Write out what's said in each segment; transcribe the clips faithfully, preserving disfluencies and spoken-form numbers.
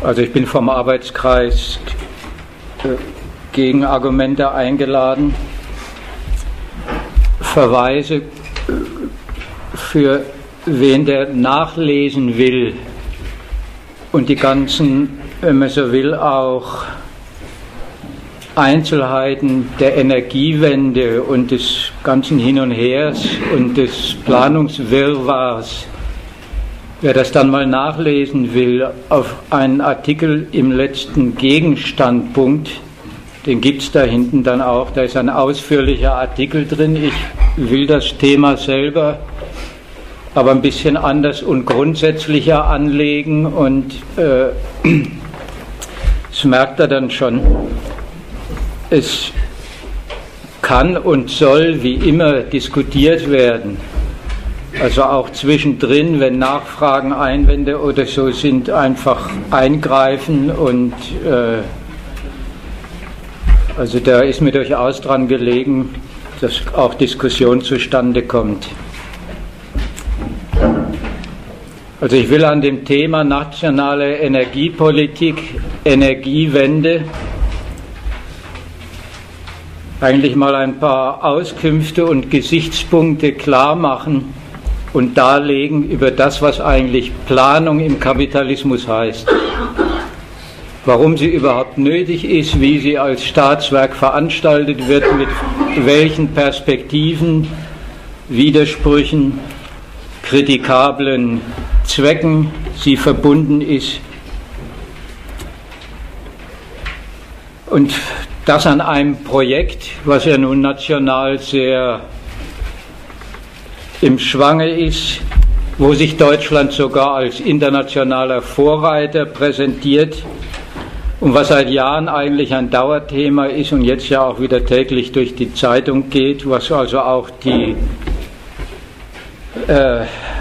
Also ich bin vom Arbeitskreis Gegenargumente eingeladen, Verweise für wen der nachlesen will und die ganzen, wenn man so will, auch Einzelheiten der Energiewende und des ganzen Hin und Hers und des Planungswirrwarrs. Wer das dann mal nachlesen will, auf einen Artikel im letzten Gegenstandpunkt, den gibt es da hinten dann auch, da ist ein ausführlicher Artikel drin. Ich will das Thema selber aber ein bisschen anders und grundsätzlicher anlegen und äh, das merkt er dann schon. Es kann und soll wie immer diskutiert werden. Also auch zwischendrin, wenn Nachfragen, Einwände oder so sind, einfach eingreifen und äh, also da ist mir durchaus dran gelegen, dass auch Diskussion zustande kommt. Also ich will an dem Thema nationale Energiepolitik, Energiewende eigentlich mal ein paar Auskünfte und Gesichtspunkte klar machen und darlegen über das, was eigentlich Planung im Kapitalismus heißt. Warum sie überhaupt nötig ist, wie sie als Staatswerk veranstaltet wird, mit welchen Perspektiven, Widersprüchen, kritikablen Zwecken sie verbunden ist. Und das an einem Projekt, was ja nun national sehr im Schwange ist, wo sich Deutschland sogar als internationaler Vorreiter präsentiert und was seit Jahren eigentlich ein Dauerthema ist und jetzt ja auch wieder täglich durch die Zeitung geht, was also auch die äh,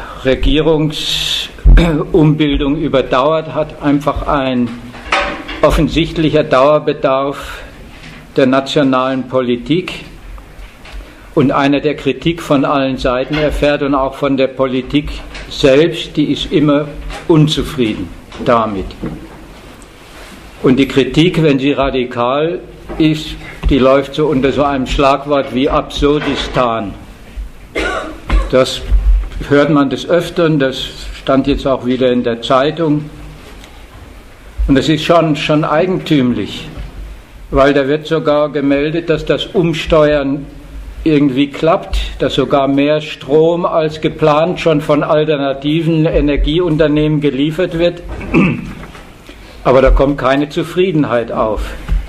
Regierungsumbildung überdauert hat, einfach ein offensichtlicher Dauerbedarf der nationalen Politik und einer der Kritik von allen Seiten erfährt und auch von der Politik selbst, die ist immer unzufrieden damit. Und die Kritik, wenn sie radikal ist, die läuft so unter so einem Schlagwort wie Absurdistan. Das hört man des Öfteren, das stand jetzt auch wieder in der Zeitung. Und das ist schon, schon eigentümlich, weil da wird sogar gemeldet, dass das Umsteuern irgendwie klappt, dass sogar mehr Strom als geplant schon von alternativen Energieunternehmen geliefert wird. Aber da kommt keine Zufriedenheit auf.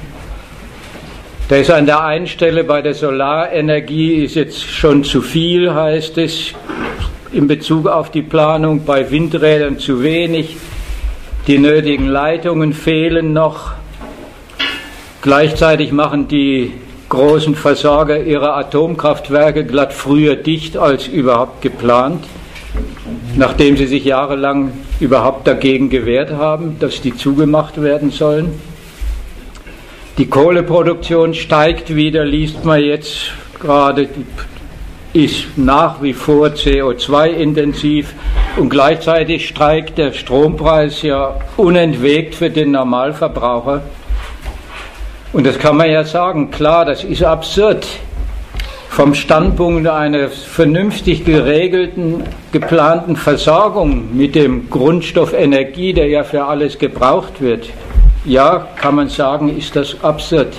Da ist an der einen Stelle bei der Solarenergie ist jetzt schon zu viel, heißt es, in Bezug auf die Planung, bei Windrädern zu wenig, die nötigen Leitungen fehlen noch. Gleichzeitig machen die großen Versorger ihre Atomkraftwerke glatt früher dicht als überhaupt geplant, nachdem sie sich jahrelang überhaupt dagegen gewehrt haben, dass die zugemacht werden sollen. Die Kohleproduktion steigt wieder, liest man jetzt gerade, ist nach wie vor C O zwei intensiv und gleichzeitig steigt der Strompreis ja unentwegt für den Normalverbraucher. Und das kann man ja sagen, klar, das ist absurd. Vom Standpunkt einer vernünftig geregelten, geplanten Versorgung mit dem Grundstoff Energie, der ja für alles gebraucht wird, ja, kann man sagen, ist das absurd.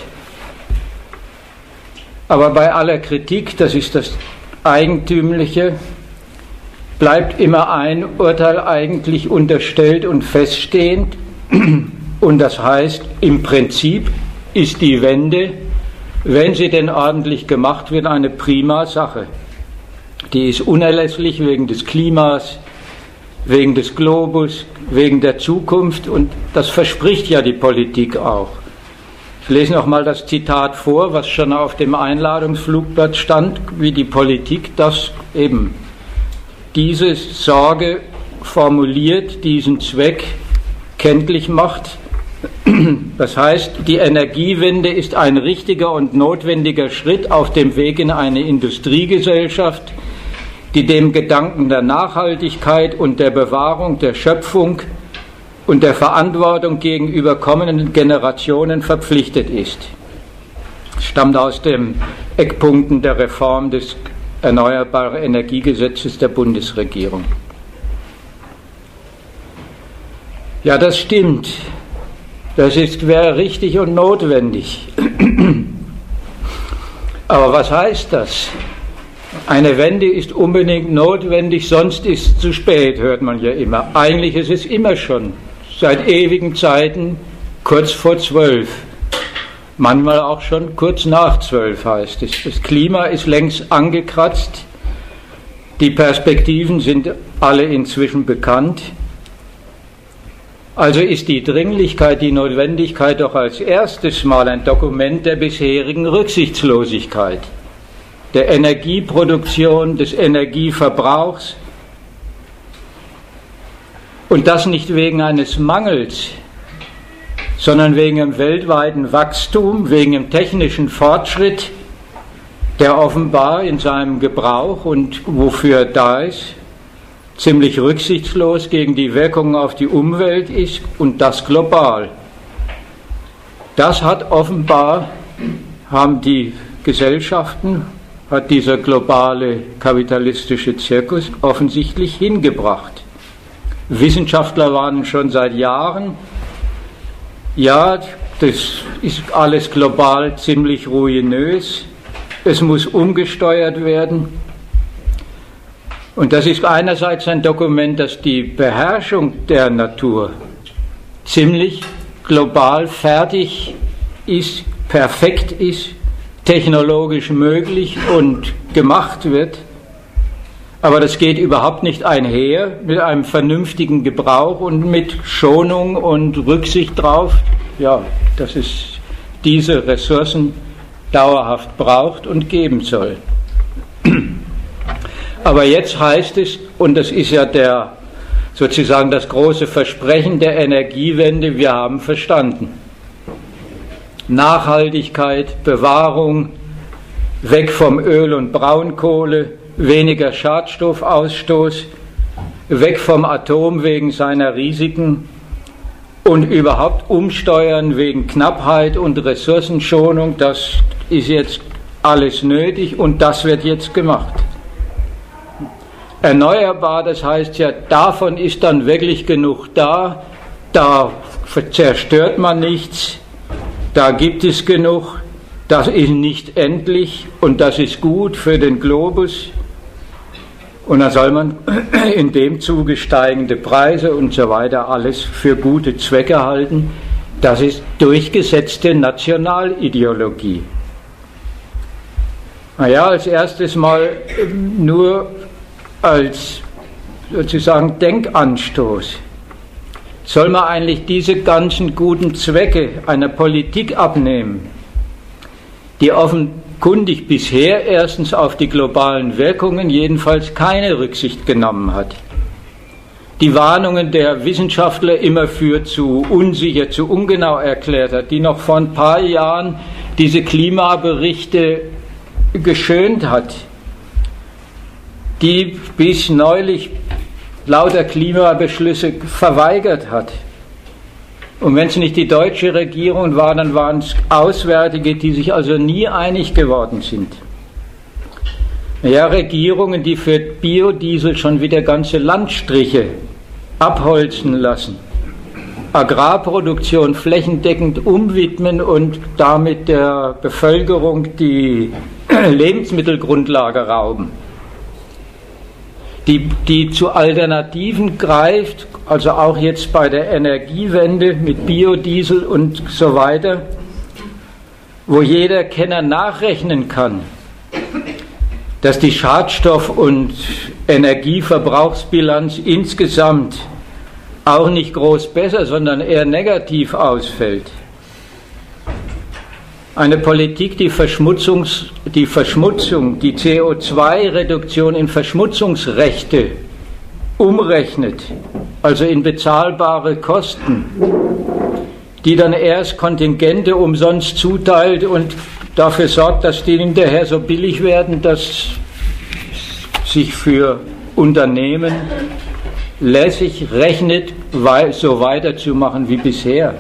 Aber bei aller Kritik, das ist das Eigentümliche, bleibt immer ein Urteil eigentlich unterstellt und feststehend. Und das heißt, im Prinzip ist die Wende, wenn sie denn ordentlich gemacht wird, eine prima Sache. Die ist unerlässlich wegen des Klimas, wegen des Globus, wegen der Zukunft und das verspricht ja die Politik auch. Ich lese noch mal das Zitat vor, was schon auf dem Einladungsflugblatt stand, wie die Politik das eben, diese Sorge formuliert, diesen Zweck kenntlich macht. Das heißt, die Energiewende ist ein richtiger und notwendiger Schritt auf dem Weg in eine Industriegesellschaft, die dem Gedanken der Nachhaltigkeit und der Bewahrung der Schöpfung und der Verantwortung gegenüber kommenden Generationen verpflichtet ist. Es stammt aus den Eckpunkten der Reform des Erneuerbaren Energiegesetzes der Bundesregierung. Ja, das stimmt. Das ist, wäre richtig und notwendig. Aber was heißt das? Eine Wende ist unbedingt notwendig, sonst ist es zu spät, hört man ja immer. Eigentlich ist es immer schon, seit ewigen Zeiten, kurz vor zwölf. Manchmal auch schon kurz nach zwölf heißt es. Das Klima ist längst angekratzt. Die Perspektiven sind alle inzwischen bekannt. Also ist die Dringlichkeit, die Notwendigkeit doch als erstes Mal ein Dokument der bisherigen Rücksichtslosigkeit, der Energieproduktion, des Energieverbrauchs, und das nicht wegen eines Mangels, sondern wegen dem weltweiten Wachstum, wegen dem technischen Fortschritt, der offenbar in seinem Gebrauch und wofür er da ist, ziemlich rücksichtslos gegen die Wirkungen auf die Umwelt ist, und das global. Das hat offenbar, haben die Gesellschaften, hat dieser globale kapitalistische Zirkus offensichtlich hingebracht. Wissenschaftler waren schon seit Jahren, ja, das ist alles global ziemlich ruinös, es muss umgesteuert werden. Und das ist einerseits ein Dokument, das die Beherrschung der Natur ziemlich global fertig ist, perfekt ist, technologisch möglich und gemacht wird. Aber das geht überhaupt nicht einher mit einem vernünftigen Gebrauch und mit Schonung und Rücksicht drauf, ja, dass es diese Ressourcen dauerhaft braucht und geben soll. Aber jetzt heißt es, und das ist ja der, sozusagen das große Versprechen der Energiewende, wir haben verstanden. Nachhaltigkeit, Bewahrung, weg vom Öl und Braunkohle, weniger Schadstoffausstoß, weg vom Atom wegen seiner Risiken und überhaupt umsteuern wegen Knappheit und Ressourcenschonung, das ist jetzt alles nötig und das wird jetzt gemacht. Erneuerbar, das heißt ja, davon ist dann wirklich genug da, da zerstört man nichts, da gibt es genug, das ist nicht endlich und das ist gut für den Globus. Und dann soll man in dem Zuge steigende Preise und so weiter alles für gute Zwecke halten. Das ist durchgesetzte Nationalideologie. Naja, als erstes mal nur als sozusagen Denkanstoß. Soll man eigentlich diese ganzen guten Zwecke einer Politik abnehmen, die offenkundig bisher erstens auf die globalen Wirkungen jedenfalls keine Rücksicht genommen hat, die Warnungen der Wissenschaftler immer für zu unsicher, zu ungenau erklärt hat, die noch vor ein paar Jahren diese Klimaberichte geschönt hat, die bis neulich lauter Klimabeschlüsse verweigert hat. Und wenn es nicht die deutsche Regierung war, dann waren es Auswärtige, die sich also nie einig geworden sind. Ja, Regierungen, die für Biodiesel schon wieder ganze Landstriche abholzen lassen, Agrarproduktion flächendeckend umwidmen und damit der Bevölkerung die Lebensmittelgrundlage rauben, die, die zu Alternativen greift, also auch jetzt bei der Energiewende mit Biodiesel und so weiter, wo jeder Kenner nachrechnen kann, dass die Schadstoff- und Energieverbrauchsbilanz insgesamt auch nicht groß besser, sondern eher negativ ausfällt. Eine Politik, die, Verschmutzungs, die Verschmutzung, die C O zwei Reduktion in Verschmutzungsrechte umrechnet, also in bezahlbare Kosten, die dann erst Kontingente umsonst zuteilt und dafür sorgt, dass die hinterher so billig werden, dass sich für Unternehmen lässig rechnet, so weiterzumachen wie bisher.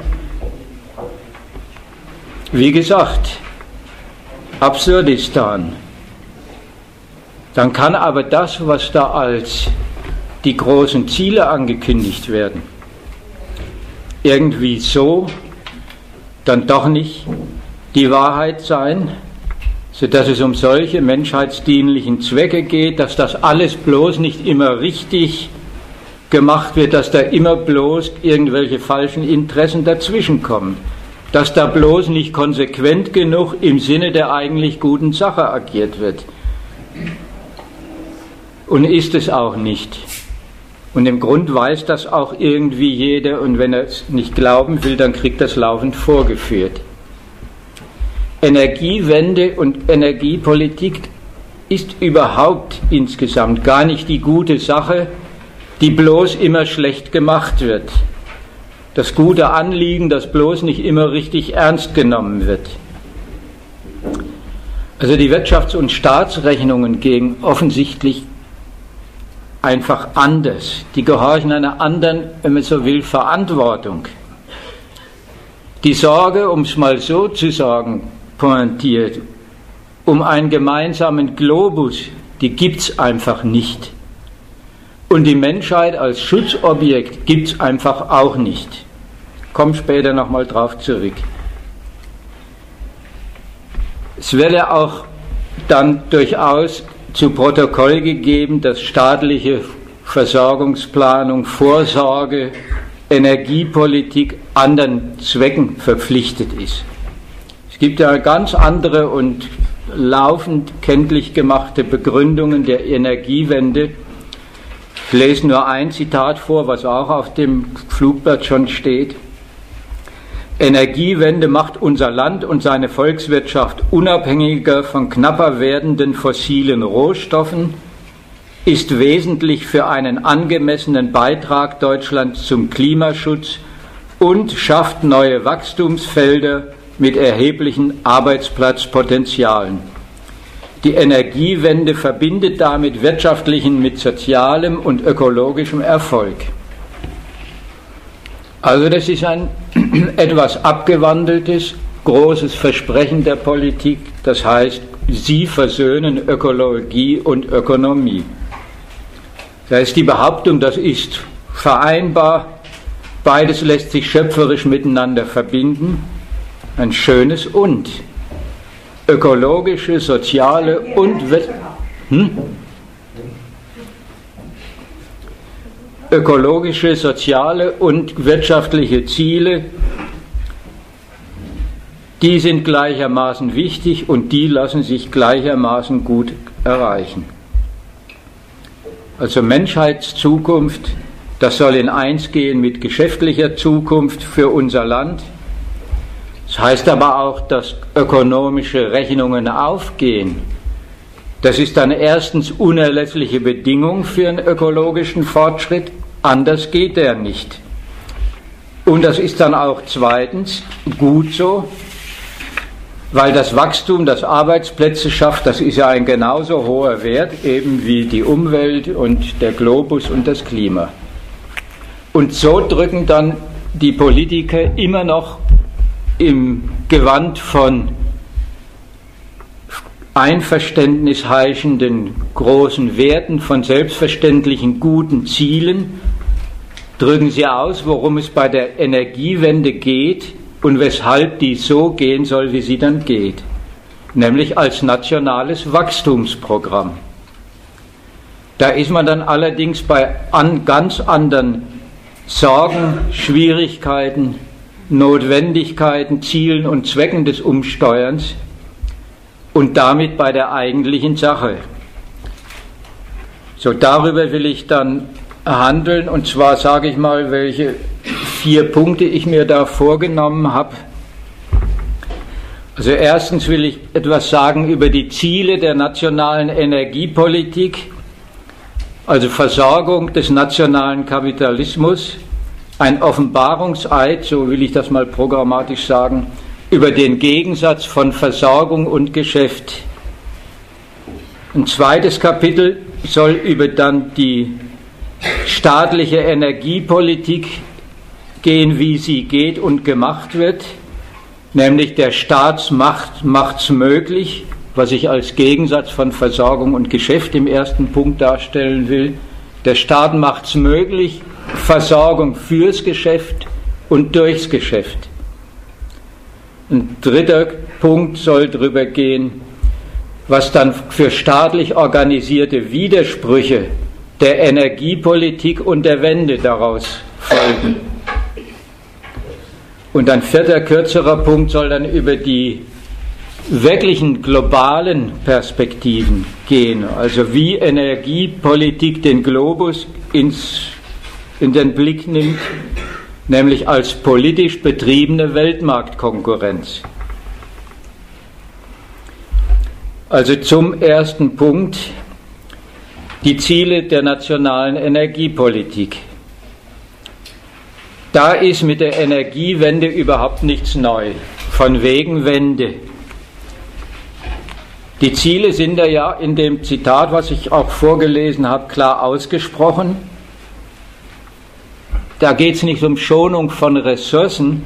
Wie gesagt, Absurdistan. Dann kann aber das, was da als die großen Ziele angekündigt werden, irgendwie so dann doch nicht die Wahrheit sein, sodass es um solche menschheitsdienlichen Zwecke geht, dass das alles bloß nicht immer richtig gemacht wird, dass da immer bloß irgendwelche falschen Interessen dazwischenkommen, dass da bloß nicht konsequent genug im Sinne der eigentlich guten Sache agiert wird. Und ist es auch nicht. Und im Grund weiß das auch irgendwie jeder, und wenn er es nicht glauben will, dann kriegt er es laufend vorgeführt. Energiewende und Energiepolitik ist überhaupt insgesamt gar nicht die gute Sache, die bloß immer schlecht gemacht wird. Das gute Anliegen, das bloß nicht immer richtig ernst genommen wird. Also die Wirtschafts- und Staatsrechnungen gehen offensichtlich einfach anders. Die gehorchen einer anderen, wenn man so will, Verantwortung. Die Sorge, um es mal so zu sagen, pointiert, um einen gemeinsamen Globus, die gibt es einfach nicht. Und die Menschheit als Schutzobjekt gibt es einfach auch nicht. Ich komme später nochmal drauf zurück. Es wäre auch dann durchaus zu Protokoll gegeben, dass staatliche Versorgungsplanung, Vorsorge, Energiepolitik anderen Zwecken verpflichtet ist. Es gibt ja ganz andere und laufend kenntlich gemachte Begründungen der Energiewende. Ich lese nur ein Zitat vor, was auch auf dem Flugblatt schon steht. Energiewende macht unser Land und seine Volkswirtschaft unabhängiger von knapper werdenden fossilen Rohstoffen, ist wesentlich für einen angemessenen Beitrag Deutschlands zum Klimaschutz und schafft neue Wachstumsfelder mit erheblichen Arbeitsplatzpotenzialen. Die Energiewende verbindet damit wirtschaftlichen mit sozialem und ökologischem Erfolg. Also das ist ein etwas abgewandeltes, großes Versprechen der Politik. Das heißt, sie versöhnen Ökologie und Ökonomie. Da ist die Behauptung, das ist vereinbar, beides lässt sich schöpferisch miteinander verbinden. Ein schönes Und. Ökologische, soziale und... Hm? Ökologische, soziale und wirtschaftliche Ziele, die sind gleichermaßen wichtig und die lassen sich gleichermaßen gut erreichen. Also Menschheitszukunft, das soll in eins gehen mit geschäftlicher Zukunft für unser Land. Das heißt aber auch, dass ökonomische Rechnungen aufgehen. Das ist dann erstens unerlässliche Bedingung für einen ökologischen Fortschritt, anders geht der nicht. Und das ist dann auch zweitens gut so, weil das Wachstum, das Arbeitsplätze schafft, das ist ja ein genauso hoher Wert, eben wie die Umwelt und der Globus und das Klima. Und so drücken dann die Politiker immer noch im Gewand von Einverständnis heischenden großen Werten, von selbstverständlichen guten Zielen, drücken sie aus, worum es bei der Energiewende geht und weshalb die so gehen soll, wie sie dann geht, nämlich als nationales Wachstumsprogramm. Da ist man dann allerdings bei an ganz anderen Sorgen, Schwierigkeiten, Notwendigkeiten, Zielen und Zwecken des Umsteuerns und damit bei der eigentlichen Sache. So, darüber will ich dann handeln, und zwar sage ich mal, welche vier Punkte ich mir da vorgenommen habe. Also erstens will ich etwas sagen über die Ziele der nationalen Energiepolitik, also Versorgung des nationalen Kapitalismus, ein Offenbarungseid, so will ich das mal programmatisch sagen, über den Gegensatz von Versorgung und Geschäft. Ein zweites Kapitel soll über dann die staatliche Energiepolitik gehen, wie sie geht und gemacht wird, nämlich der Staat macht es möglich, was ich als Gegensatz von Versorgung und Geschäft im ersten Punkt darstellen will. Der Staat macht es möglich, Versorgung fürs Geschäft und durchs Geschäft. Ein dritter Punkt soll darüber gehen, was dann für staatlich organisierte Widersprüche der Energiepolitik und der Wende daraus folgen. Und ein vierter, kürzerer Punkt soll dann über die wirklichen globalen Perspektiven gehen, also wie Energiepolitik den Globus ins, in den Blick nimmt, nämlich als politisch betriebene Weltmarktkonkurrenz. Also zum ersten Punkt, die Ziele der nationalen Energiepolitik. Da ist mit der Energiewende überhaupt nichts neu, von wegen Wende. Die Ziele sind da ja in dem Zitat, was ich auch vorgelesen habe, klar ausgesprochen. Da geht es nicht um Schonung von Ressourcen,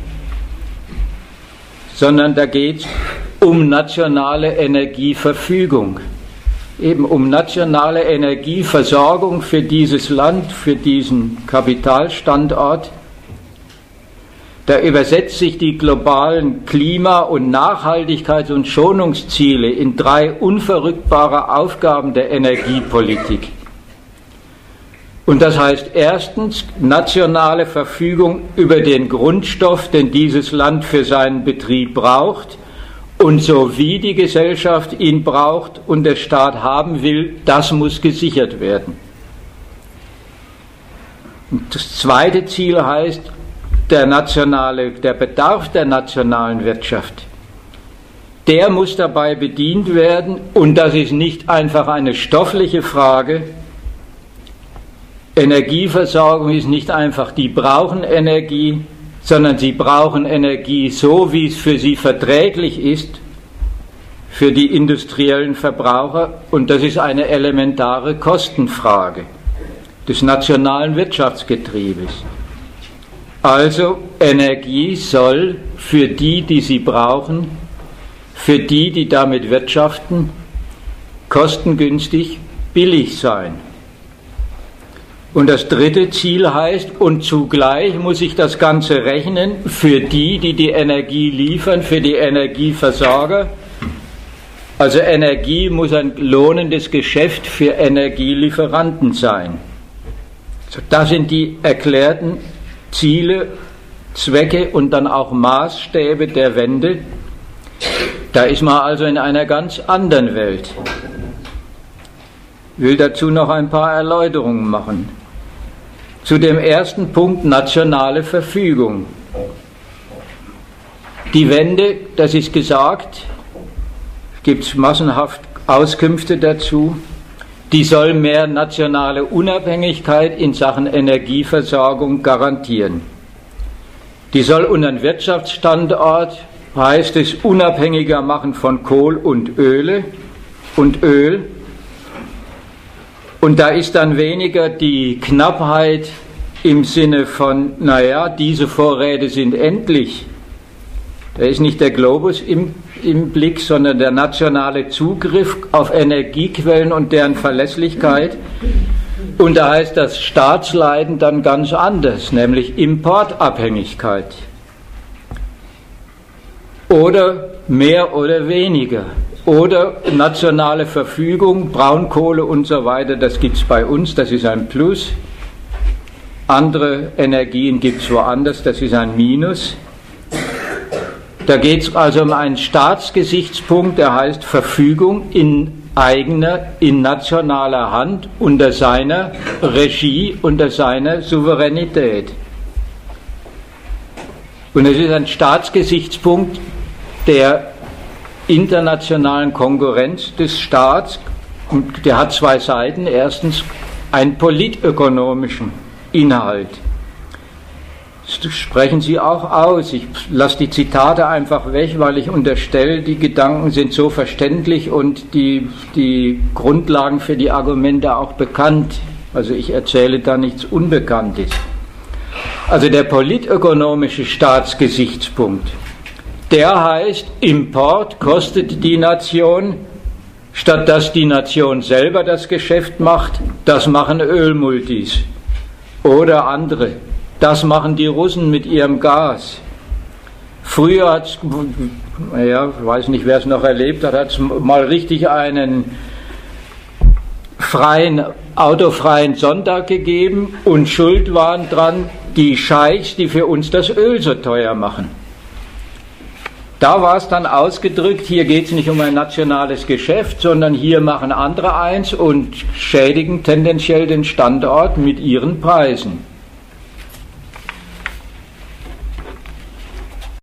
sondern da geht es um nationale Energieverfügung. Eben um nationale Energieversorgung für dieses Land, für diesen Kapitalstandort. Da übersetzt sich die globalen Klima- und Nachhaltigkeits- und Schonungsziele in drei unverrückbare Aufgaben der Energiepolitik. Und das heißt erstens nationale Verfügung über den Grundstoff, den dieses Land für seinen Betrieb braucht, und so wie die Gesellschaft ihn braucht und der Staat haben will, das muss gesichert werden. Und das zweite Ziel heißt, der nationale, der Bedarf der nationalen Wirtschaft, der muss dabei bedient werden, und das ist nicht einfach eine stoffliche Frage. Energieversorgung ist nicht einfach, die brauchen Energie, sondern sie brauchen Energie so, wie es für sie verträglich ist, für die industriellen Verbraucher, und das ist eine elementare Kostenfrage des nationalen Wirtschaftsgetriebes. Also Energie soll für die, die sie brauchen, für die, die damit wirtschaften, kostengünstig, billig sein. Und das dritte Ziel heißt, und zugleich muss ich das Ganze rechnen für die, die die Energie liefern, für die Energieversorger. Also Energie muss ein lohnendes Geschäft für Energielieferanten sein. Also das sind die erklärten Ziele, Zwecke und dann auch Maßstäbe der Wende. Da ist man also in einer ganz anderen Welt. Ich will dazu noch ein paar Erläuterungen machen. Zu dem ersten Punkt, nationale Verfügung. Die Wende, das ist gesagt, gibt es massenhaft Auskünfte dazu, die soll mehr nationale Unabhängigkeit in Sachen Energieversorgung garantieren. Die soll unseren Wirtschaftsstandort, heißt es, unabhängiger machen von Kohl und Öle und Öl. Und da ist dann weniger die Knappheit im Sinne von, naja, diese Vorräte sind endlich. Da ist nicht der Globus im, im Blick, sondern der nationale Zugriff auf Energiequellen und deren Verlässlichkeit. Und da heißt das Staatsleiden dann ganz anders, nämlich Importabhängigkeit. Oder mehr oder weniger. Oder nationale Verfügung, Braunkohle und so weiter, das gibt es bei uns, das ist ein Plus. Andere Energien gibt es woanders, das ist ein Minus. Da geht es also um einen Staatsgesichtspunkt, der heißt Verfügung in eigener, in nationaler Hand, unter seiner Regie, unter seiner Souveränität. Und es ist ein Staatsgesichtspunkt der internationalen Konkurrenz des Staats, und der hat zwei Seiten. Erstens einen politökonomischen Inhalt. Das sprechen Sie auch aus. Ich lasse die Zitate einfach weg, weil ich unterstelle, die Gedanken sind so verständlich und die, die Grundlagen für die Argumente auch bekannt. Also ich erzähle da nichts Unbekanntes. Also der politökonomische Staatsgesichtspunkt, der heißt, Import kostet die Nation, statt dass die Nation selber das Geschäft macht, das machen Ölmultis oder andere. Das machen die Russen mit ihrem Gas. Früher hat es, ja, ich weiß nicht, wer es noch erlebt hat, hat es mal richtig einen freien, autofreien Sonntag gegeben und schuld waren dran die Scheichs, die für uns das Öl so teuer machen. Da war es dann ausgedrückt, hier geht es nicht um ein nationales Geschäft, sondern hier machen andere eins und schädigen tendenziell den Standort mit ihren Preisen.